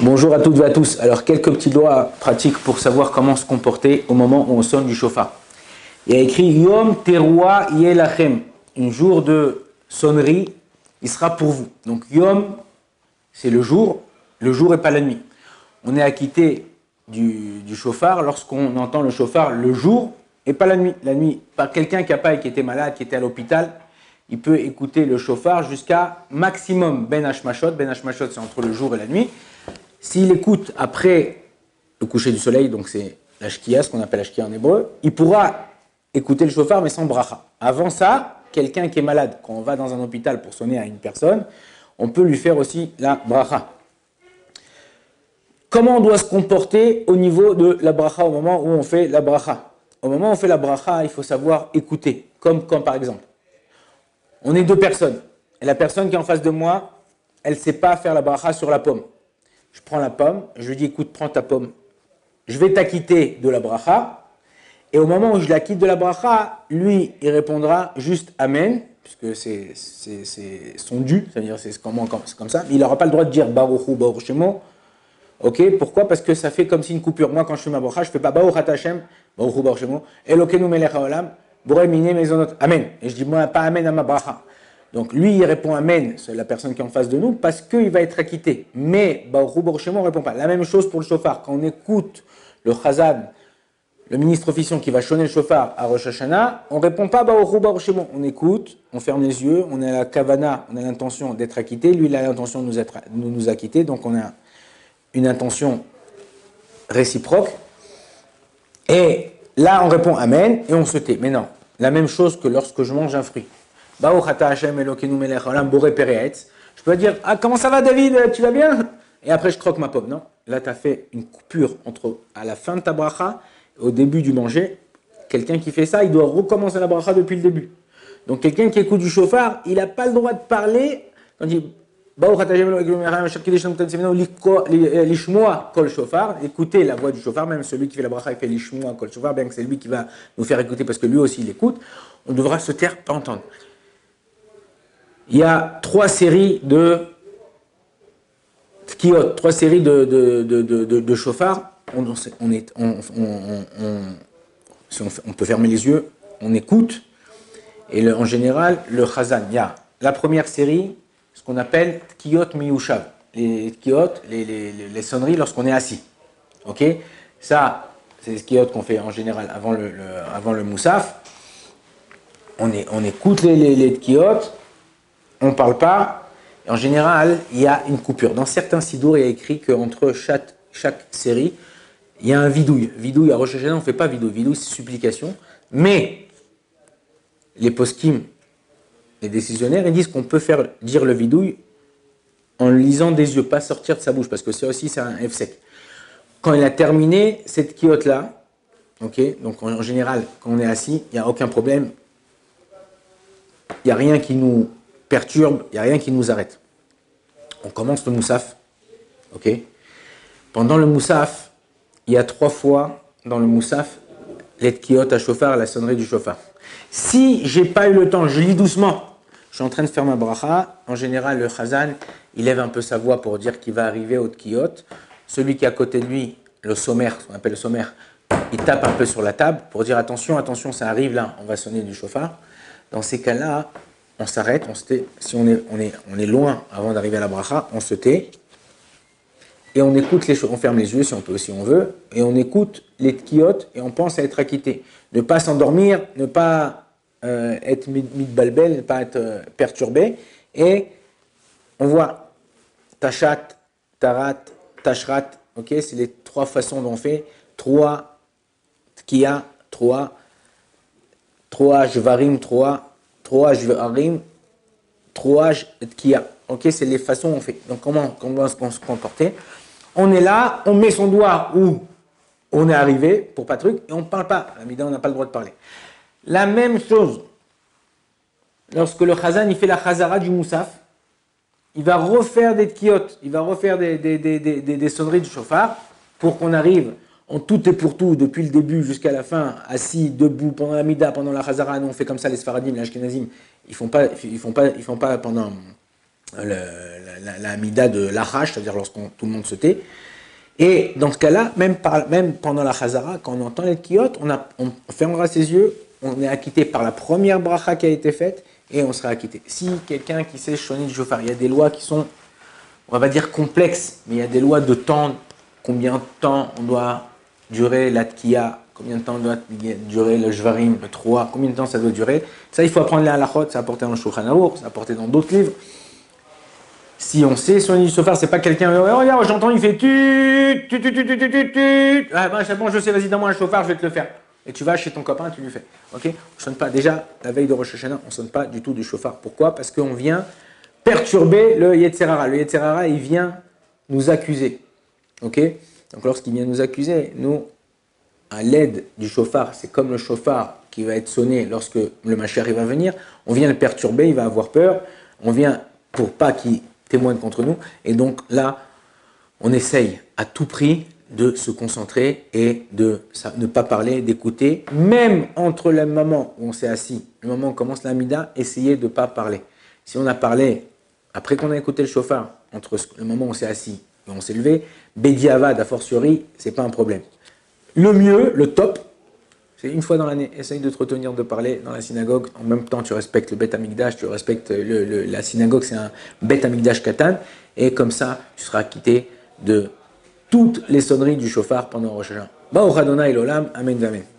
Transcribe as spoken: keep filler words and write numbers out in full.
Bonjour à toutes et à tous. Alors, quelques petites lois pratiques pour savoir comment se comporter au moment où on sonne du chauffard. Il y a écrit Yom Teruah Yelachem. Un jour de sonnerie, il sera pour vous. Donc, Yom, c'est le jour, le jour et pas la nuit. On est acquitté du, du chauffard lorsqu'on entend le chauffard le jour et pas la nuit. La nuit, par quelqu'un qui n'a pas qui était malade, qui était à l'hôpital, il peut écouter le chauffard jusqu'à maximum Ben Hashmashot. Ben Hashmashot, c'est entre le jour et la nuit. S'il écoute après le coucher du soleil, donc c'est la shkia, ce qu'on appelle la shkia en hébreu, il pourra écouter le chauffard mais sans bracha. Avant ça, quelqu'un qui est malade, quand on va dans un hôpital pour sonner à une personne, on peut lui faire aussi la bracha. Comment on doit se comporter au niveau de la bracha au moment où on fait la bracha? Au moment où on fait la bracha, il faut savoir écouter, comme, comme par exemple, on est deux personnes, et la personne qui est en face de moi, elle ne sait pas faire la bracha sur la pomme. Je prends la pomme, je lui dis écoute, prends ta pomme. Je vais t'acquitter de la bracha. Et au moment où je l'acquitte de la bracha, lui, il répondra juste Amen, puisque c'est, c'est, c'est son dû, c'est-à-dire c'est, comment, c'est comme ça. Il n'aura pas le droit de dire Baruchu, Baruch Shemo. Ok, pourquoi? Parce que ça fait comme si une coupure. Moi, quand je fais ma bracha, je ne fais pas Baruch Ata Hashem, Baruchu, Baruch Shemo, Elokeinu melech haolam, Borei minei mezonot, Amen. Et je dis moi pas Amen à ma bracha. Donc lui, il répond Amen, c'est la personne qui est en face de nous, parce qu'il va être acquitté. Mais Baruch Baruch Shemo ne répond pas. La même chose pour le chauffard. Quand on écoute le chazan, le ministre officiant qui va sonner le chauffard à Rosh Hashanah, on ne répond pas Baruch Baruch Shemo. On écoute, on ferme les yeux, on a la kavana, on a l'intention d'être acquitté. Lui, il a l'intention de nous, être, de nous acquitter. Donc on a une intention réciproque. Et là, on répond Amen et on se tait. Mais non, la même chose que lorsque je mange un fruit. Je peux dire, ah, comment ça va David, tu vas bien? Et après je croque ma pomme. Non, là tu as fait une coupure entre à la fin de ta bracha et au début du manger. Quelqu'un qui fait ça, il doit recommencer la bracha depuis le début. Donc quelqu'un qui écoute du chauffard, il n'a pas le droit de parler quand il l'ishmoa kol shofar, écouter la voix du chauffard, même celui qui fait la bracha, il fait l'ishmoa kol shofar, bien que c'est lui qui va nous faire écouter parce que lui aussi il écoute, on devra se taire, pas entendre. Il y a trois séries de tkiyot, trois séries de, de, de, de, de, de chauffards. On, on, est, on, on, on, si on, on peut fermer les yeux, on écoute. Et le, en général, le chazan, il y a la première série, ce qu'on appelle tkiyot miyushav. Les tkiyot, les, les, les sonneries lorsqu'on est assis. Ok? Ça, c'est les tkiyot qu'on fait en général avant le, le, avant le moussaf. On, est, on écoute les, les, les tkiyot. On ne parle pas, et en général, il y a une coupure. Dans certains sidours, il y a écrit qu'entre chaque, chaque série, il y a un vidouille. Vidouille, à Rosh Hashanah, on ne fait pas vidouille. Vidouille, c'est supplication. Mais les poskim, les décisionnaires, ils disent qu'on peut faire dire le vidouille en le lisant des yeux, pas sortir de sa bouche, parce que ça aussi, c'est un F-sec. Quand il a terminé cette kiote-là, okay, donc en général, quand on est assis, il n'y a aucun problème. Il n'y a rien qui nous perturbe, il n'y a rien qui nous arrête. On commence le moussaf. Ok. Pendant le moussaf, il y a trois fois dans le moussaf les tkiyot à chauffard, la sonnerie du chauffard. Si j'ai pas eu le temps, je lis doucement. Je suis en train de faire ma bracha. En général, le chazan, il lève un peu sa voix pour dire qu'il va arriver au tkiyot. Celui qui est à côté de lui, le sommaire, ce qu'on appelle le sommaire, il tape un peu sur la table pour dire attention, attention, ça arrive là, on va sonner du chauffard. Dans ces cas-là, on s'arrête, on se tait. Si on est, on est, on est loin avant d'arriver à la bracha, on se tait. Et on écoute les choses, on ferme les yeux si on peut, si on veut, et on écoute les tkiyot et on pense à être acquitté. Ne pas s'endormir, ne pas euh, être mitbalbel, ne pas être euh, perturbé. Et on voit tachat, tarat, tashrat, ok, c'est les trois façons dont on fait. Trois tkiya, trois, trois jvarim, trois. Trois jvarim, trois tkiya. Ok, c'est les façons dont on fait. Donc comment, comment on se comporter? On est là, on met son doigt où on est arrivé pour pas de truc et on ne parle pas. À Mida, on n'a pas le droit de parler. La même chose, lorsque le chazan il fait la chazara du moussaf, il va refaire des tkiyot, il va refaire des, des, des, des, des, des sonneries du chauffard pour qu'on arrive en tout et pour tout, depuis le début jusqu'à la fin, assis, debout, pendant la mida, pendant la chazara. Nous on fait comme ça les sfaradim, les ashkenazim, ils font pas, ils font pas, ils font pas pendant le, la, la, la Amida de l'Achash, c'est-à-dire lorsque tout le monde se tait. Et dans ce cas-là, même, par, même pendant la Chazara, quand on entend les Kiyot, on, a, on fermera ses yeux, on est acquitté par la première bracha qui a été faite, et on sera acquitté. Si quelqu'un qui sait Shoni du Shofar, il y a des lois qui sont, on va pas dire complexes, mais il y a des lois de temps, combien de temps on doit durer la Tkiya, combien de temps doit durer le Jvarim, le Troa, combien de temps ça doit durer. Ça, il faut apprendre les halachot, c'est apporté dans le Shulchan Aruch, c'est apporté dans d'autres livres. Si on sait Shoni du Shofar, c'est pas quelqu'un, oh, regarde, j'entends, il fait tu, tu, tu, tu, tu, tu, tu, tu. Ah ben c'est bon, je sais, vas-y, donne-moi un chauffard, je vais te le faire. Et tu vas chez ton copain et tu lui fais. Ok? On sonne pas. Déjà, la veille de Rosh Hashanah, on sonne pas du tout du chauffard. Pourquoi? Parce qu'on vient perturber le Yetzer Hara. Le Yetzer Hara, il vient nous accuser. Ok? Donc lorsqu'il vient nous accuser, nous, à l'aide du chauffard, c'est comme le chauffard qui va être sonné lorsque le Mashiach va venir, on vient le perturber, il va avoir peur, on vient pour pas qu'il témoigne contre nous, et donc là, on essaye à tout prix de se concentrer et de ne pas parler, d'écouter, même entre le moment où on s'est assis, le moment où on commence l'amida, essayer de ne pas parler. Si on a parlé, après qu'on a écouté le chauffard, entre le moment où on s'est assis et on s'est levé, Bediavad, a fortiori, c'est pas un problème. Le mieux, le top, c'est une fois dans l'année, essaye de te retenir de parler dans la synagogue, en même temps tu respectes le Beth Amikdash, tu respectes le, le, la synagogue, c'est un Beth Amikdash Katan, et comme ça, tu seras quitté de toutes les sonneries du chauffard pendant Rosh Hashanah. Baruch Adonai l'olam, amen, amen.